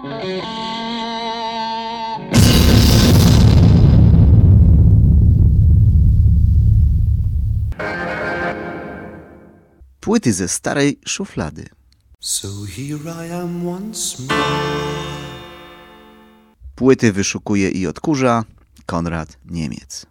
Płyty ze starej szuflady. So here I am once more. Płyty wyszukuje i odkurza Konrad Niemiec.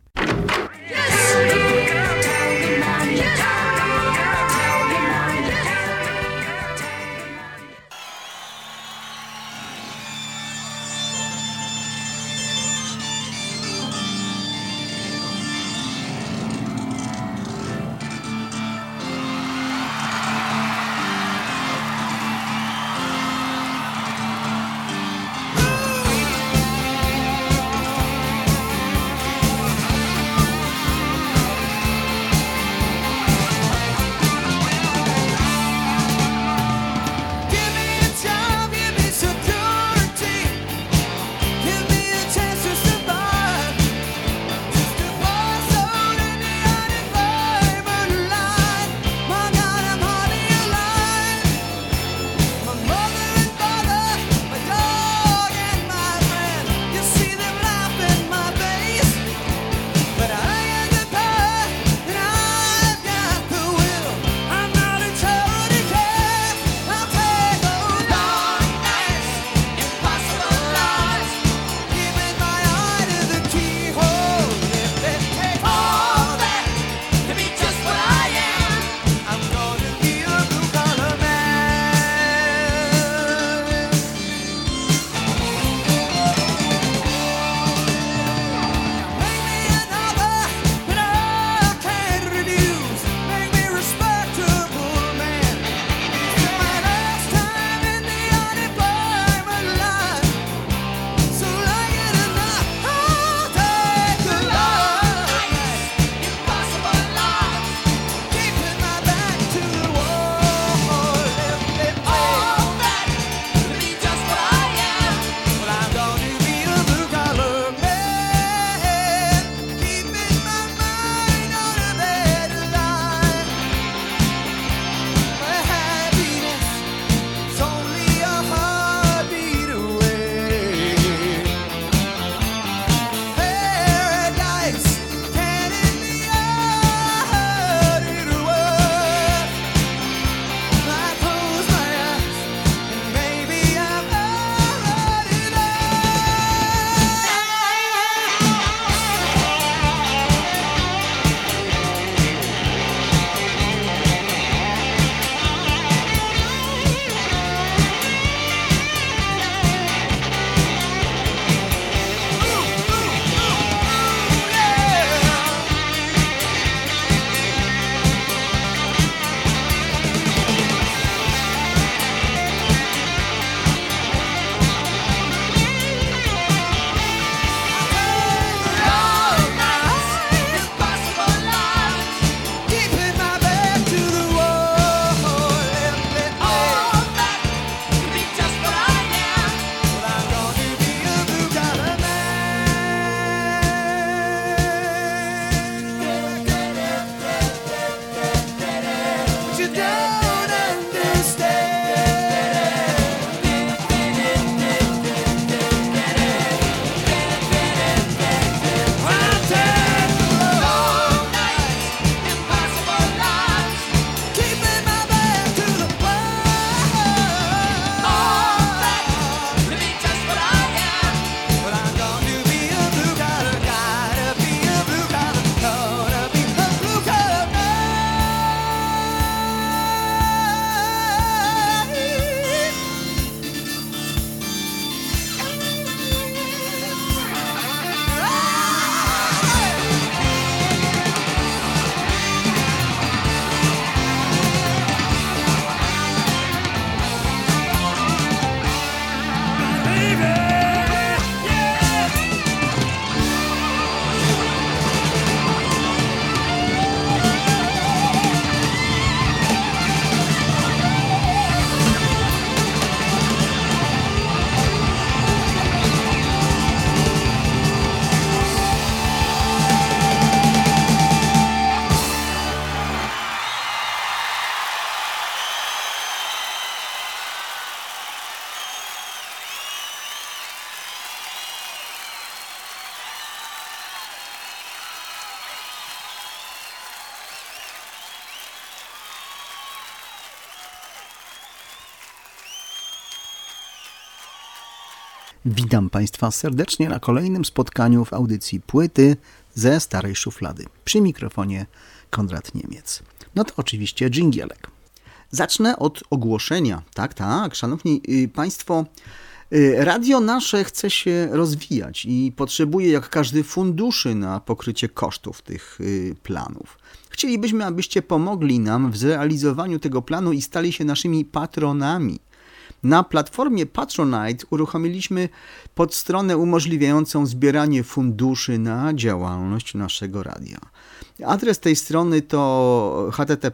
Witam Państwa serdecznie na kolejnym spotkaniu w audycji Płyty ze starej szuflady. Przy mikrofonie Konrad Niemiec. No to oczywiście dżingielek. Zacznę od ogłoszenia. Tak, szanowni Państwo, radio nasze chce się rozwijać i potrzebuje jak każdy funduszy na pokrycie kosztów tych planów. Chcielibyśmy, abyście pomogli nam w zrealizowaniu tego planu i stali się naszymi patronami. Na platformie Patronite uruchomiliśmy podstronę umożliwiającą zbieranie funduszy na działalność naszego radia. Adres tej strony to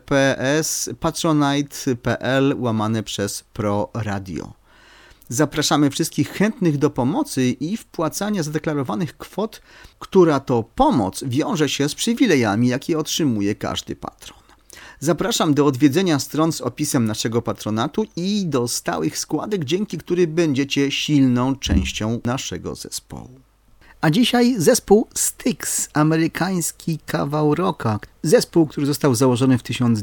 https://patronite.pl/proradio. Zapraszamy wszystkich chętnych do pomocy i wpłacania zadeklarowanych kwot, która to pomoc wiąże się z przywilejami, jakie otrzymuje każdy patron. Zapraszam do odwiedzenia stron z opisem naszego patronatu i do stałych składek, dzięki którym będziecie silną częścią naszego zespołu. A dzisiaj zespół Styx, amerykański kawał rocka. Zespół, który został założony w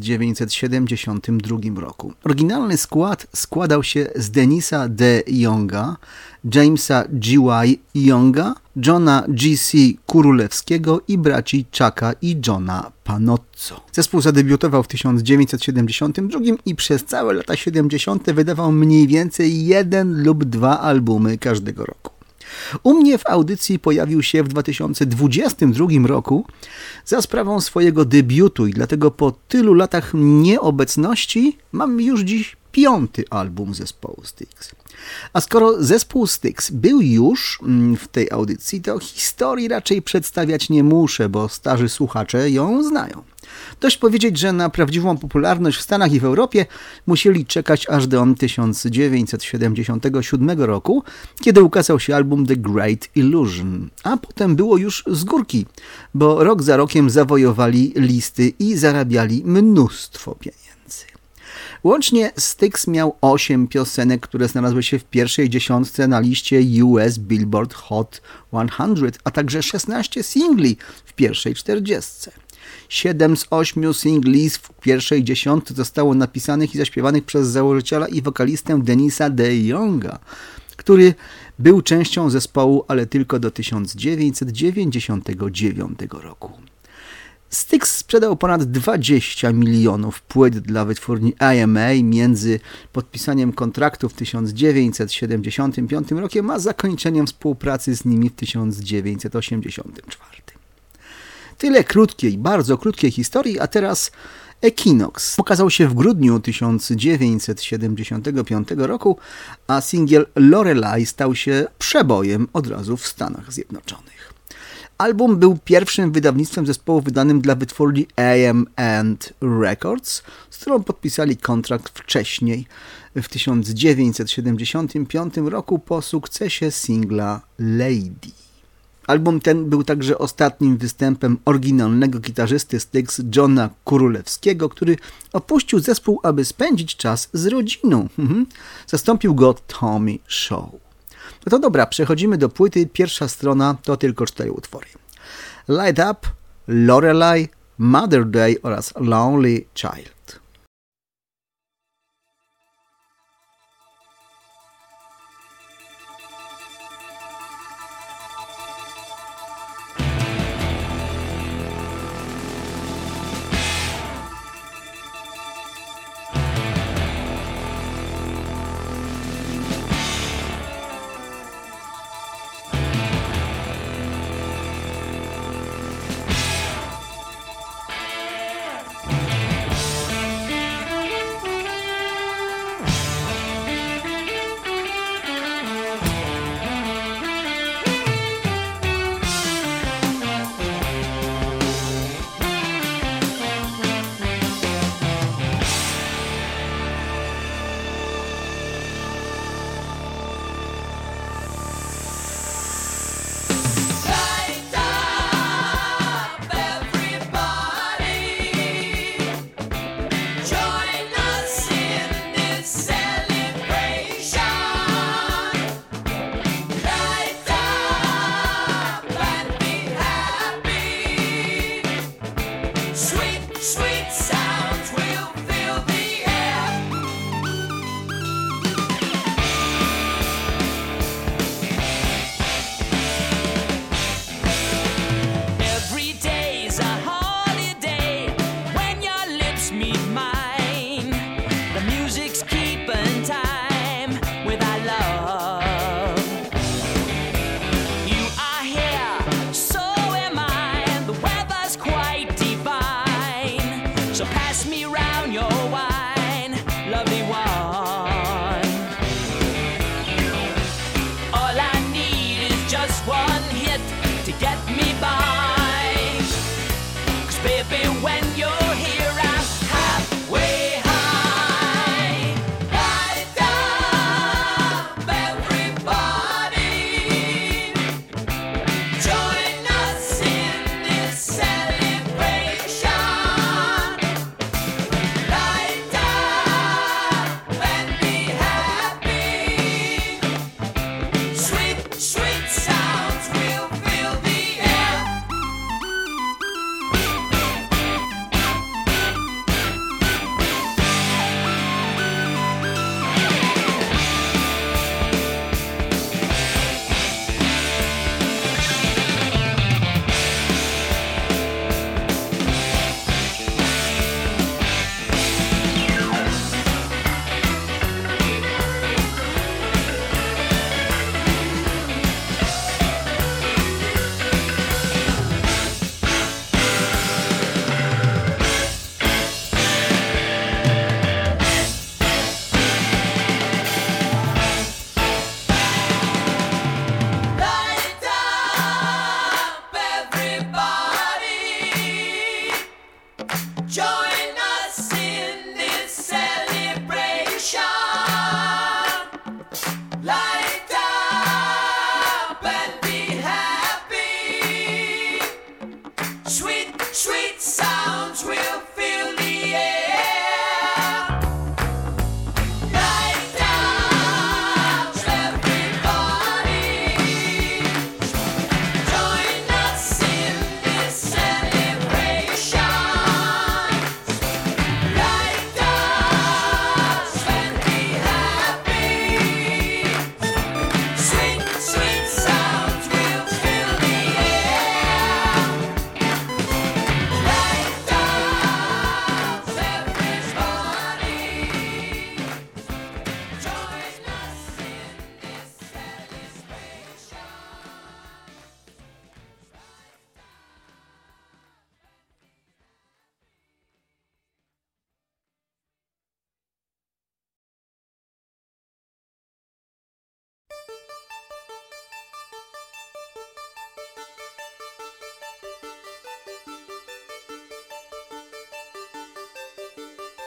1972 roku. Oryginalny skład składał się z Denisa D. Younga, Jamesa G.Y. Younga, Johna G.C. Kurulewskiego i braci Chucka i Johna Panozzo. Zespół zadebiutował w 1972 i przez całe lata 70. wydawał mniej więcej 1 lub 2 albumy każdego roku. U mnie w audycji pojawił się w 2022 roku za sprawą swojego debiutu i dlatego po tylu latach nieobecności mam już dziś 5. album zespołu Styx. A skoro zespół Styx był już w tej audycji, to historii raczej przedstawiać nie muszę, bo starzy słuchacze ją znają. Dość powiedzieć, że na prawdziwą popularność w Stanach i w Europie musieli czekać aż do 1977 roku, kiedy ukazał się album The Great Illusion, a potem było już z górki, bo rok za rokiem zawojowali listy i zarabiali mnóstwo pieniędzy. Łącznie Styx miał 8 piosenek, które znalazły się w pierwszej dziesiątce na liście US Billboard Hot 100, a także 16 singli w pierwszej 40. 7 z 8 singli w pierwszej dziesiątce zostało napisanych i zaśpiewanych przez założyciela i wokalistę Denisa D. Younga, który był częścią zespołu, ale tylko do 1999 roku. Styx sprzedał ponad 20 milionów płyt dla wytwórni AMA między podpisaniem kontraktu w 1975 rokiem, a zakończeniem współpracy z nimi w 1984. Tyle krótkiej, bardzo krótkiej historii, a teraz Equinox. Pokazał się w grudniu 1975 roku, a singiel Lorelei stał się przebojem od razu w Stanach Zjednoczonych. Album był pierwszym wydawnictwem zespołu wydanym dla wytwórni AM&T Records, z którą podpisali kontrakt wcześniej, w 1975 roku po sukcesie singla Lady. Album ten był także ostatnim występem oryginalnego gitarzysty Styx Johna Kurulewskiego, który opuścił zespół, aby spędzić czas z rodziną. Zastąpił go Tommy Shaw. No to dobra, przechodzimy do płyty. Pierwsza strona to tylko 4 utwory. Light Up, Lorelei, Mother Day oraz Lonely Child.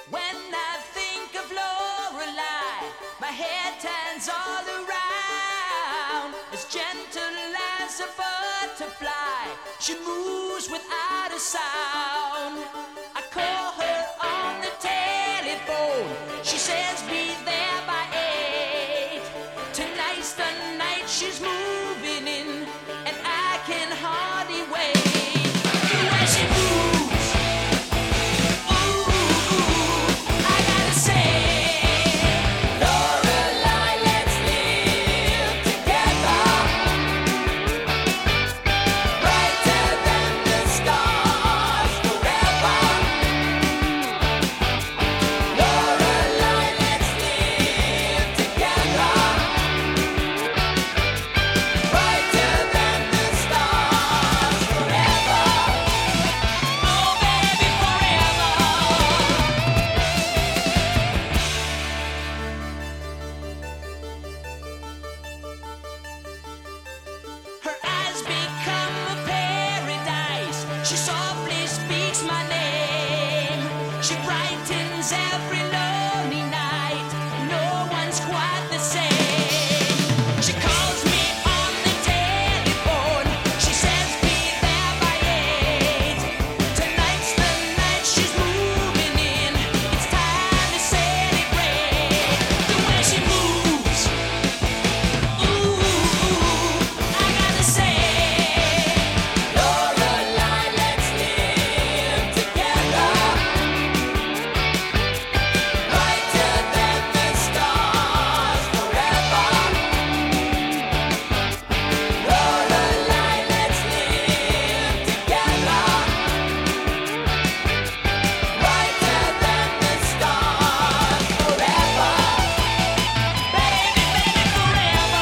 When I think of Lorelei, my head turns all around. As gentle as a butterfly, she moves without a sound. I call her on the telephone. She says be there by 8. Tonight's the night she's moving in, and I can hardly wait. The way she moves, ooh, I gotta say, Lorelei, let's live together, brighter than the stars forever. Lorelei, let's live together, brighter than the stars forever. Oh baby, forever. Her eyes become a paradise. She softly speaks my name. She brightens every lonely night. No one's quite the same. She calls me on the telephone. She says be there by 8. Tonight's the night she's moving in. It's time to celebrate. The way she moves, ooh, I gotta say, Lorelei, let's live together, brighter than the stars forever. Lorelei, let's live together, brighter than the stars forever. Baby, baby, forever.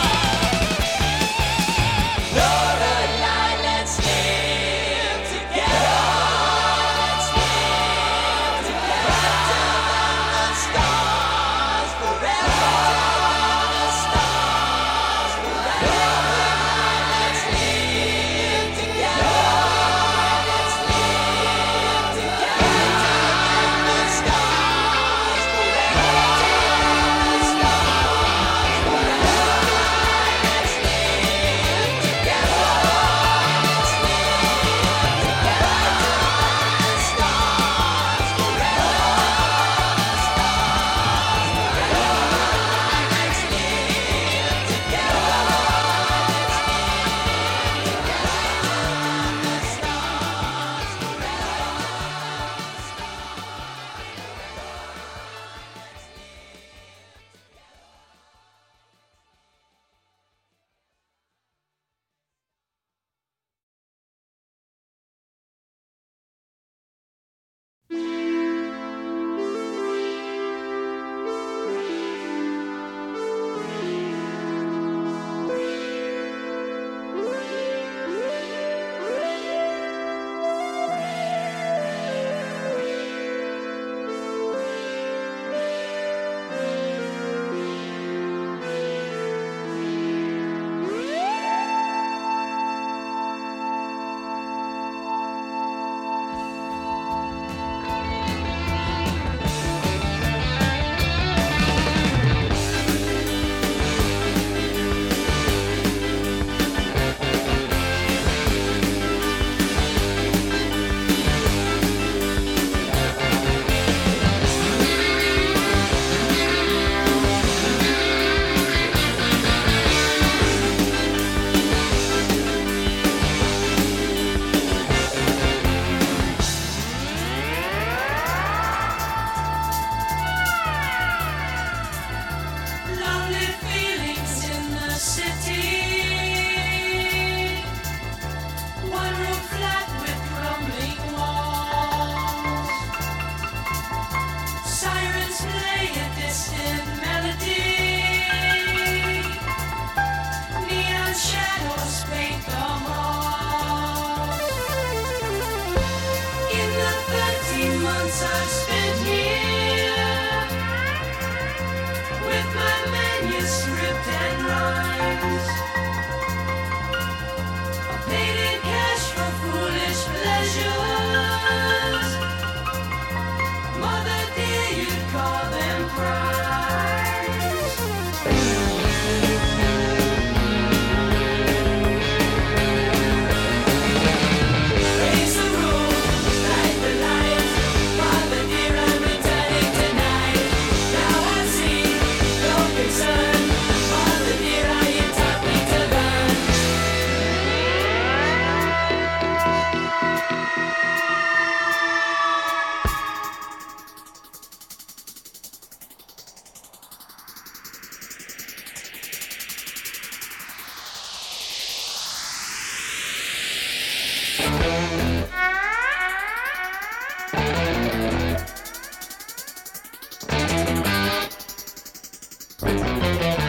Lorelei, let's live together. Let's live together. The stars forever. The stars forever. Let's live together. Let's live together. The stars forever. The stars forever. Let's live together. Let's live together. The stars forever. Let's live together. Lonely feelings in the city. One room flat with crumbling walls. Sirens play a distant melody. Neon shadows paint the halls. In the 13 months I've spent here, with my manuscript and rhymes, I paid in cash for foolish pleasures. Mother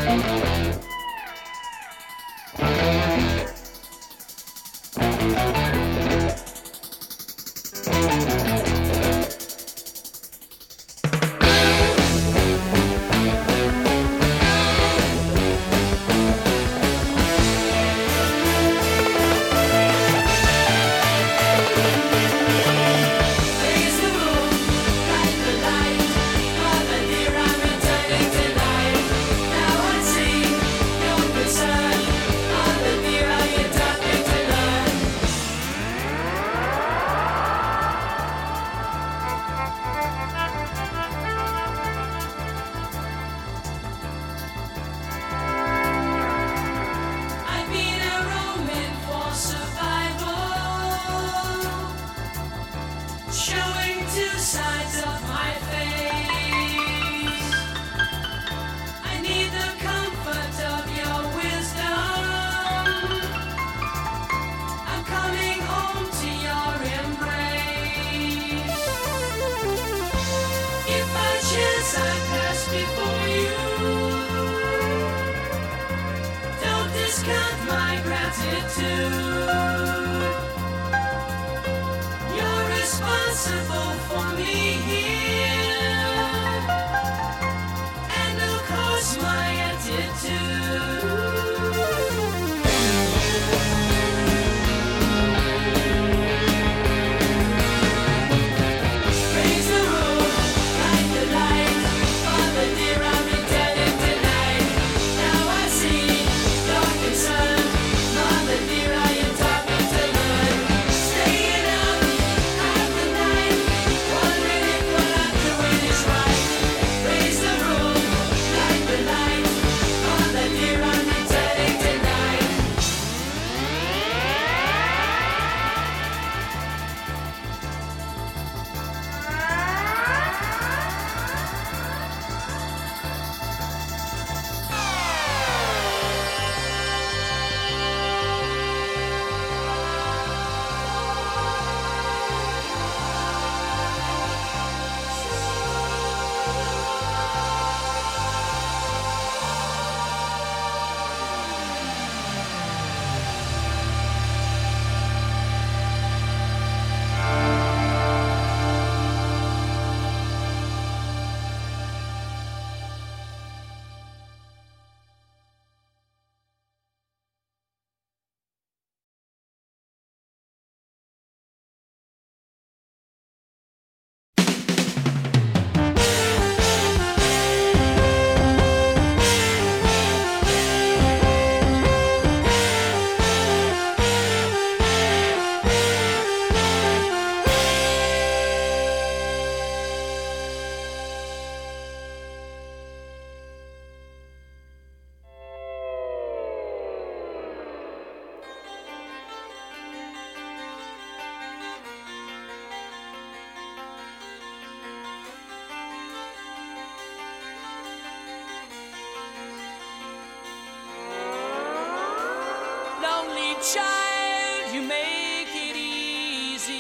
child, you make it easy.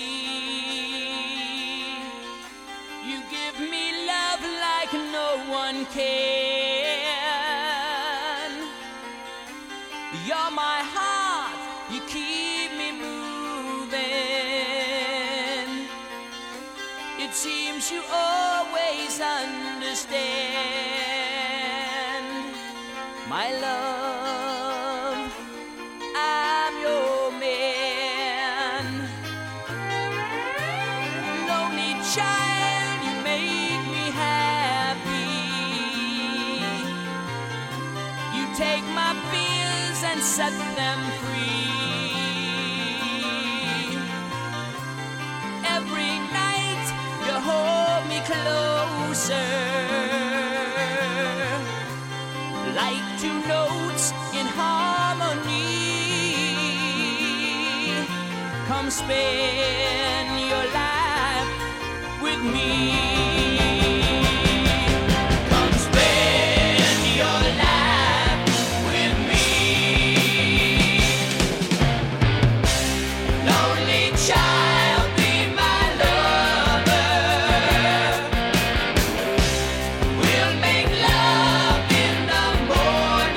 You give me love like no one can. You're my heart, you keep me moving. It seems you always understand my love. I'm your man. Lonely child, you make me happy. You take my fears and set them free. Every night you hold me closer, like two notes in harmony. Come spend your life with me. Come spend your life with me. Lonely child, be my lover. We'll make love in the morning.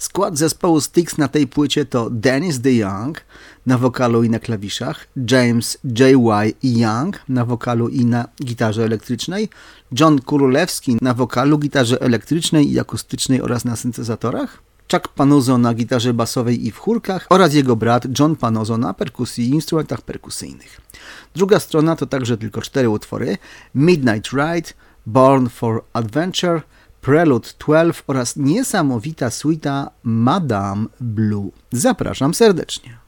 Skład zespołu Styx na tej płycie to Dennis DeYoung na wokalu i na klawiszach, James J.Y. Young na wokalu i na gitarze elektrycznej, John Kurulewski na wokalu, gitarze elektrycznej i akustycznej oraz na syntezatorach, Chuck Panuzzo na gitarze basowej i w chórkach oraz jego brat John Panuzzo na perkusji i instrumentach perkusyjnych. Druga strona to także tylko 4 utwory: Midnight Ride, Born for Adventure, Prelude 12 oraz niesamowita suita Madame Blue. Zapraszam serdecznie.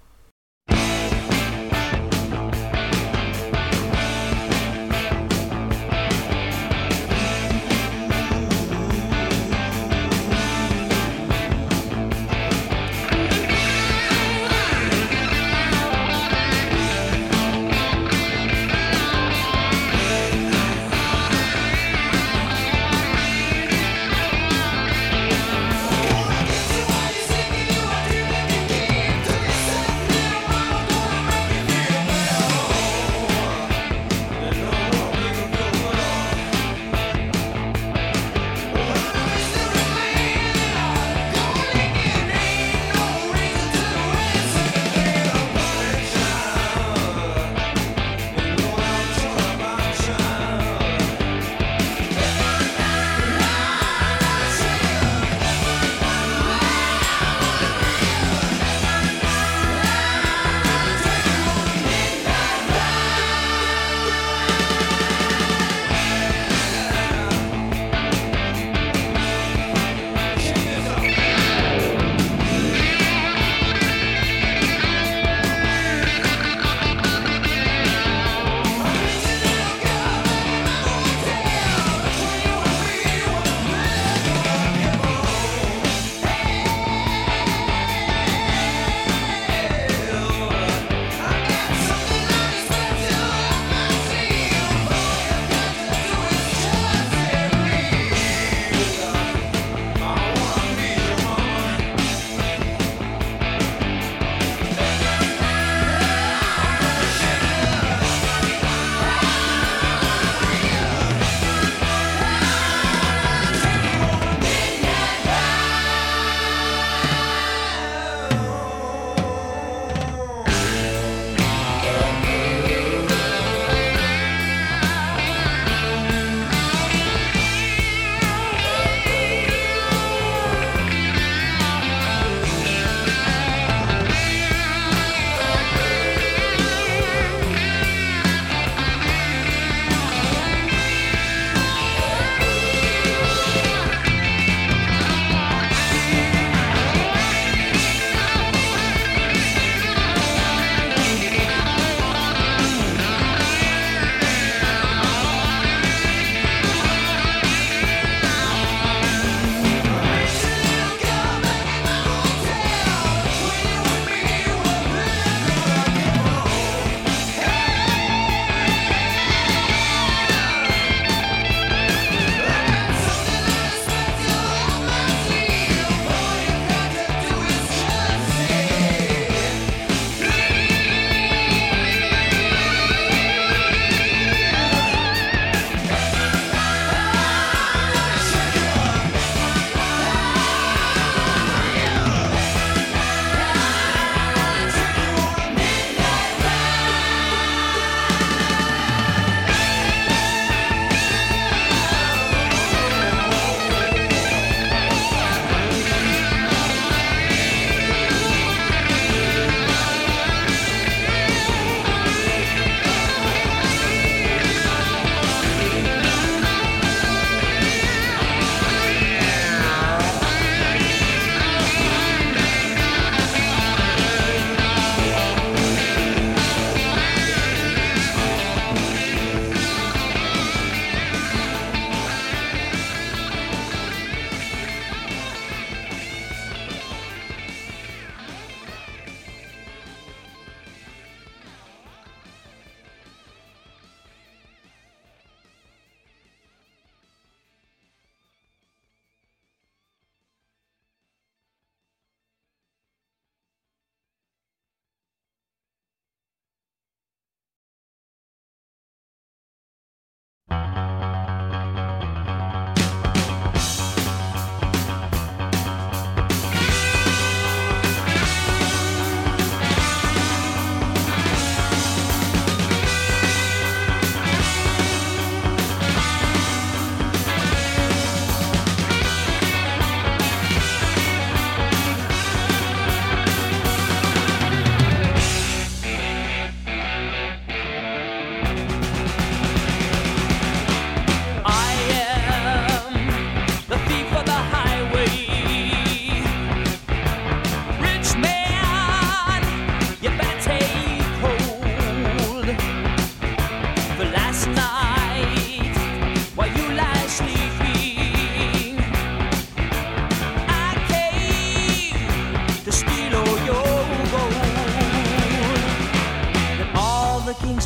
Listen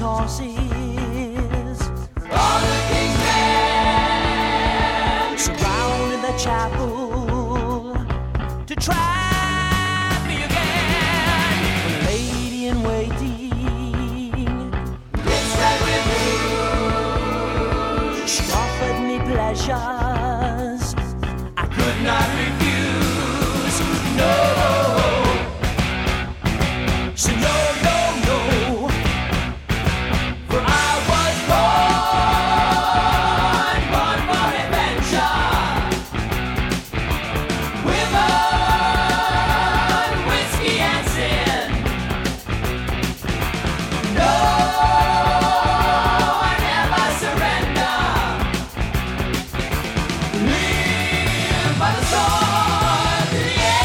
horses, all the king's men surrounded the chapel to trap me again. The lady in waiting, rich red with blue, she offered me pleasures I could not refuse. No, so no, no, no, for I was born for adventure. Women, whiskey and sin. No, I never surrender. Live by the sword to the end.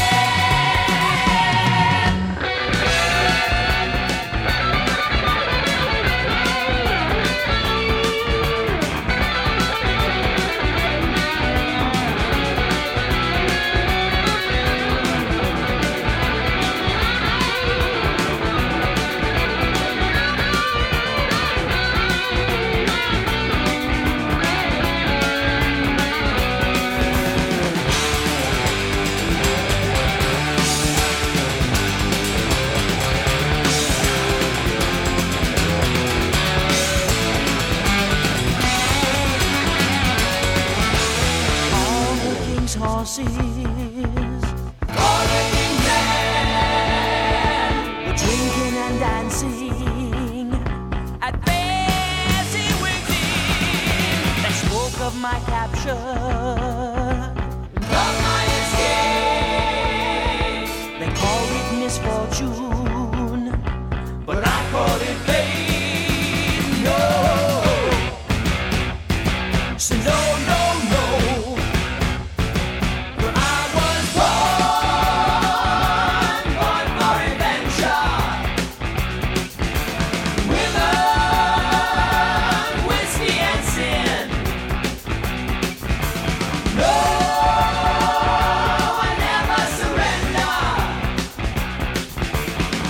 All the king's horses, all the king's men were drinking and dancing at fancy waiting. They spoke of my capture, of my escape. They called it misfortune, but I called it fate. No, so no, no, no, for I was born for adventure. Women, whiskey and sin. No, I never surrender.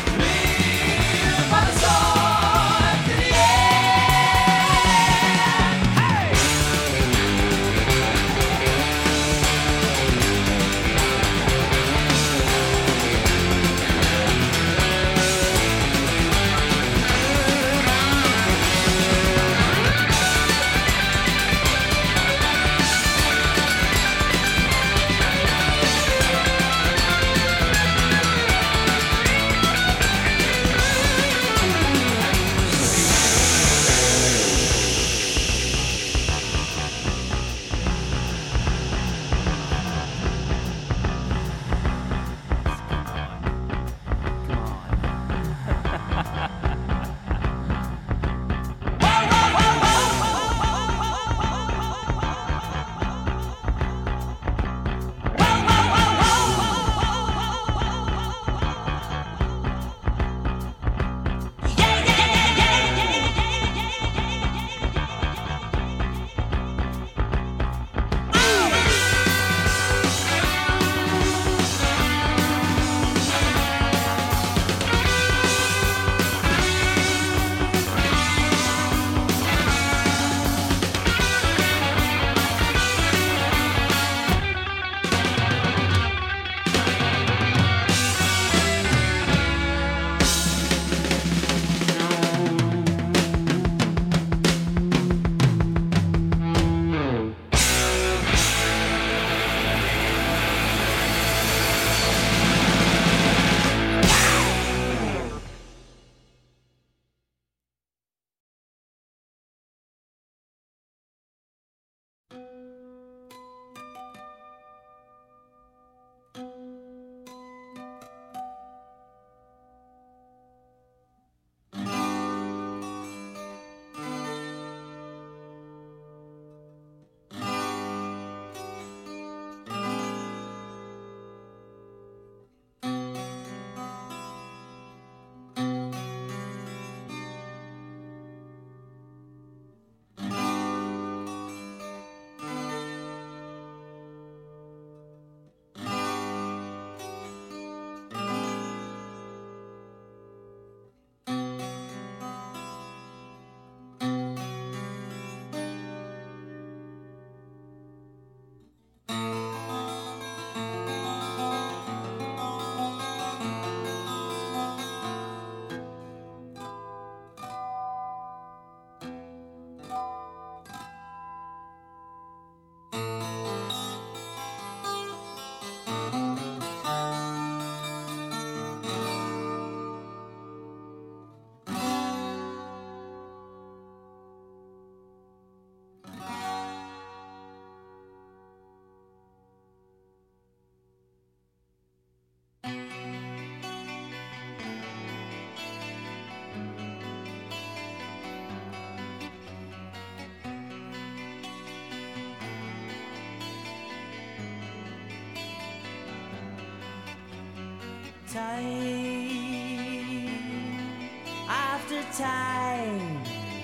time after time,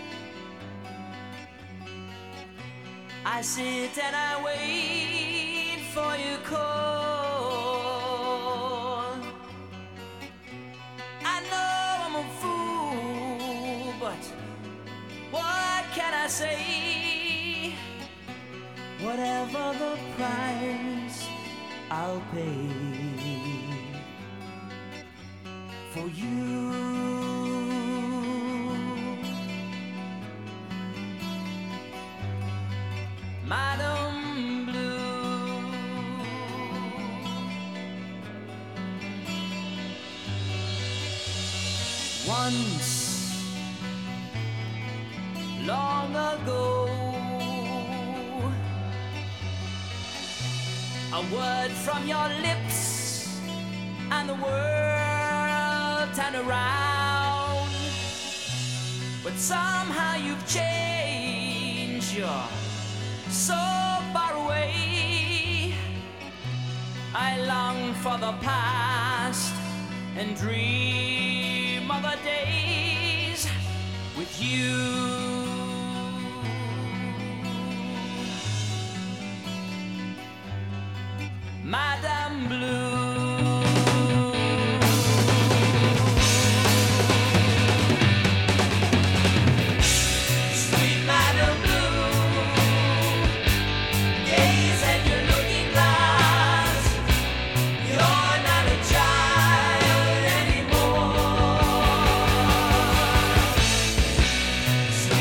I sit and I wait for your call. I know I'm a fool, but what can I say? Whatever the price, I'll pay for you. Madam Blue, once long ago, a word from your lips and the world turned around. But somehow you've changed, you're so far away. I long for the past and dream of the days with you. Madam Blue, sweet Madam Blue, gaze at your looking glass. You're not a child anymore.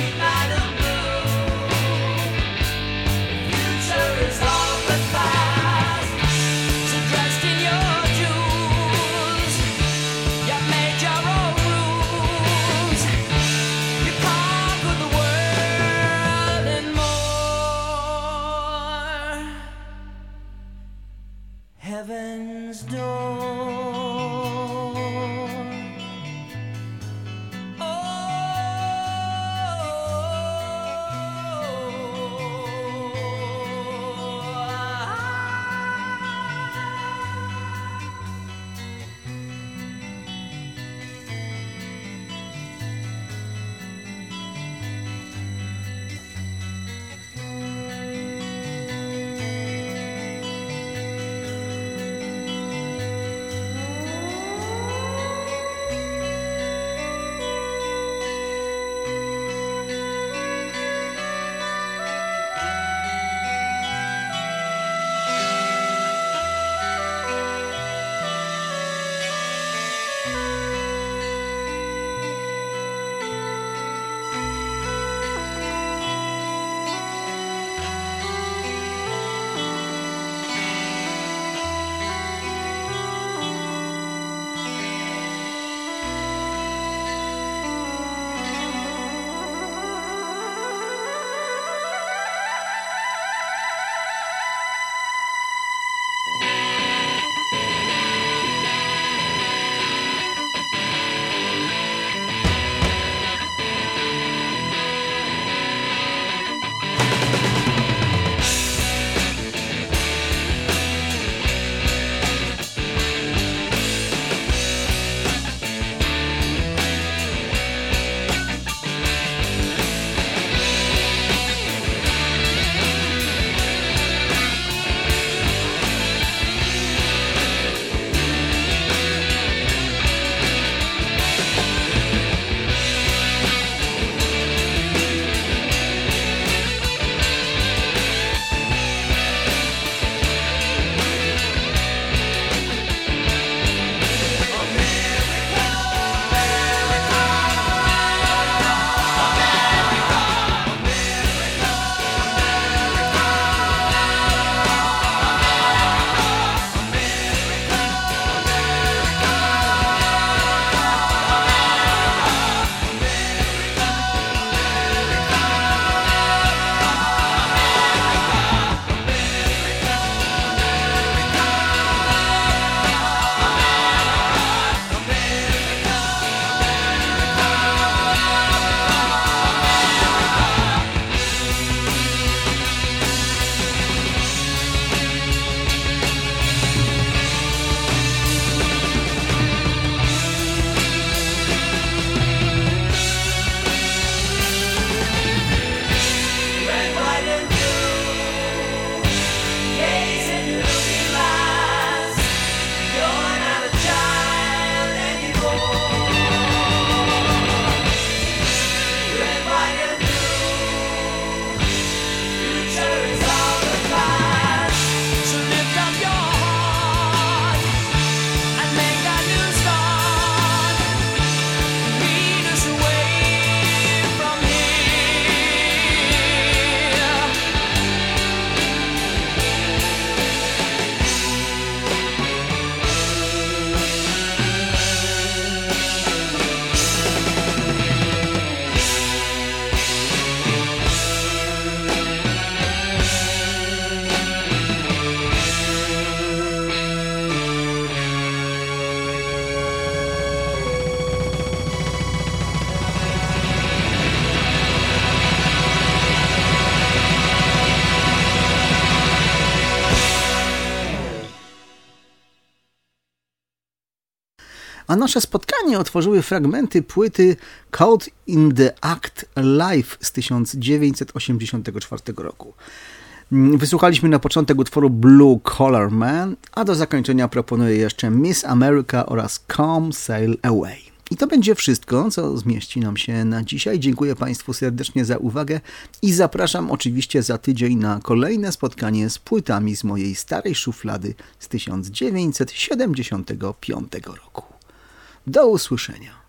A nasze spotkanie otworzyły fragmenty płyty Caught in the Act Live z 1984 roku. Wysłuchaliśmy na początek utworu Blue Collar Man, a do zakończenia proponuję jeszcze Miss America oraz Come Sail Away. I to będzie wszystko, co zmieści nam się na dzisiaj. Dziękuję Państwu serdecznie za uwagę i zapraszam oczywiście za tydzień na kolejne spotkanie z płytami z mojej starej szuflady z 1975 roku. Do usłyszenia.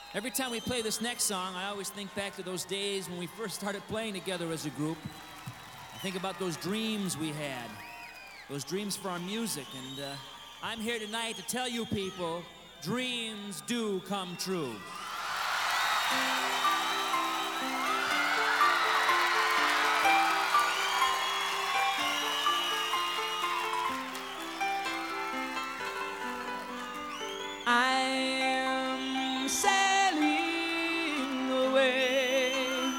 Every time we play this next song, I always think back to those days when we first started playing together as a group. I think about those dreams we had, those dreams for our music, and I'm here tonight to tell you people, dreams do come true. I'm sailing away,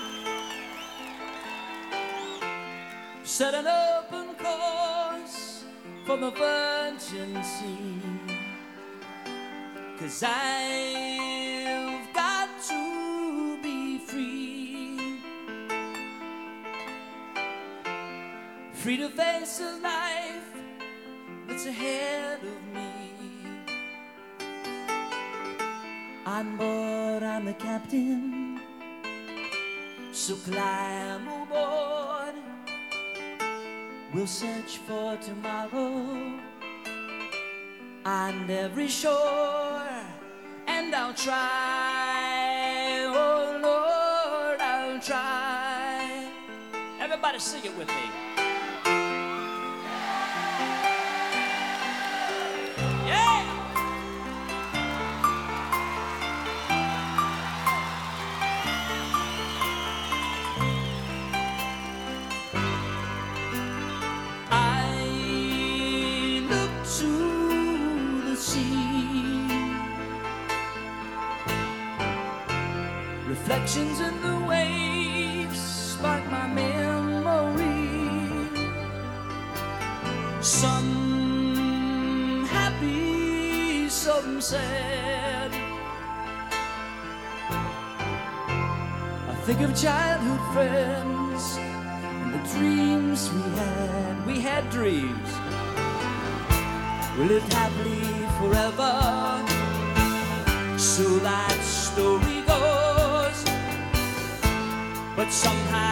set an open course for the virgin sea, 'cause I've got to be free, free to face the life that's ahead of me. On board, I'm the captain, so climb aboard. We'll search for tomorrow on every shore, and I'll try, oh Lord, I'll try. Everybody sing it with me. Reflections in the waves spark my memory. Some happy, some sad. I think of childhood friends and the dreams we had. We had dreams. We lived happily forever. So that story goes. But somehow